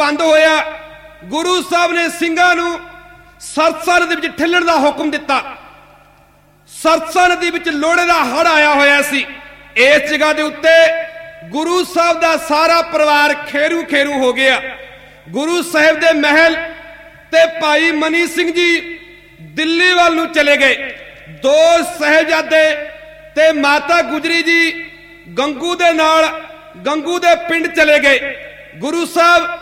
बंद होया, गुरु साहब ने सिंघां नूं सरसा नदी विच ठिल्लण दा हुक्म दिता। सरसा नदी विच लोहड़े दा हड़ आया होया सी। इस जगह दे उत्ते गुरु साहब दा सारा परिवार खेरू खेरू हो गया। गुरु साहब दे महल ते भाई मनी सिंह जी दिल्ली वाल नूं चले गए। दो साहिबजादे ते माता गुजरी जी गंगू दे नाल गंगू दे पिंड चले गए। गुरु साहब